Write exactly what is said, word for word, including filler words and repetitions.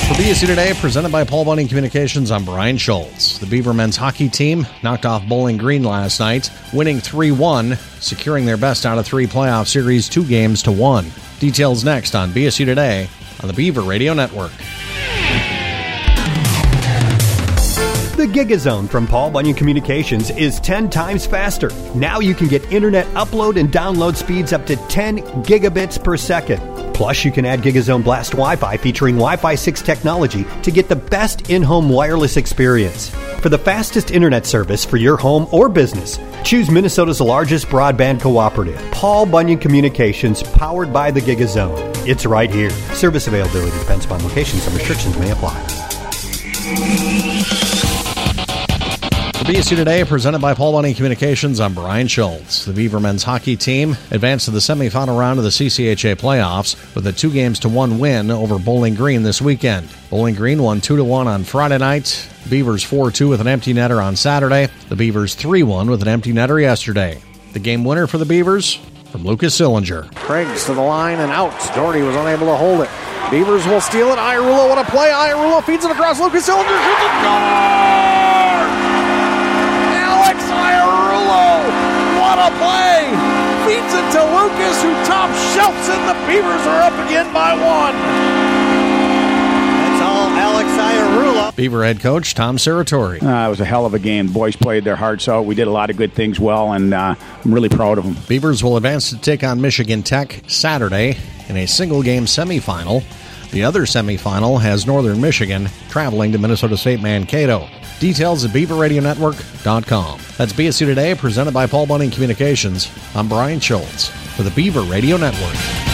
For B S U Today, presented by Paul Bunyan Communications, I'm Brian Schultz. The Beaver men's hockey team knocked off Bowling Green last night, winning three one, securing their best out of three playoff series, two games to one. Details next on B S U Today on the Beaver Radio Network. The GigaZone from Paul Bunyan Communications is ten times faster. Now you can get internet upload and download speeds up to ten gigabits per second. Plus, you can add GigaZone Blast Wi-Fi featuring Wi-Fi six technology to get the best in-home wireless experience. For the fastest internet service for your home or business, choose Minnesota's largest broadband cooperative, Paul Bunyan Communications, powered by the GigaZone. It's right here. Service availability depends upon location. Some restrictions may apply. For B S U Today, presented by Paul Bunyan Communications, I'm Brian Schultz. The Beaver men's hockey team advanced to the semifinal round of the C C H A playoffs with a two games to one win over Bowling Green this weekend. Bowling Green won two to one on Friday night. Beavers four two with an empty netter on Saturday. The Beavers three one with an empty netter yesterday. The game winner for the Beavers from Lucas Sillinger. Craigs to the line and out. Doherty was unable to hold it. Beavers will steal it. Iarulo, what a play. Iarulo feeds it across. Lucas Sillinger shoots it. Score! Alex Iarulo, what a play! Feeds it to Lucas, who top shelves it. The Beavers are up again by one. That's all Alex Iarulo. Beaver head coach Tom Serratore. Uh, it was a hell of a game. The boys played their hearts out. We did a lot of good things well, and uh, I'm really proud of them. Beavers will advance to take on Michigan Tech Saturday in a single-game semifinal. The other semifinal has Northern Michigan traveling to Minnesota State Mankato. Details at beaver radio network dot com. That's B S U Today, presented by Paul Bunyan Communications. I'm Brian Schultz for the Beaver Radio Network.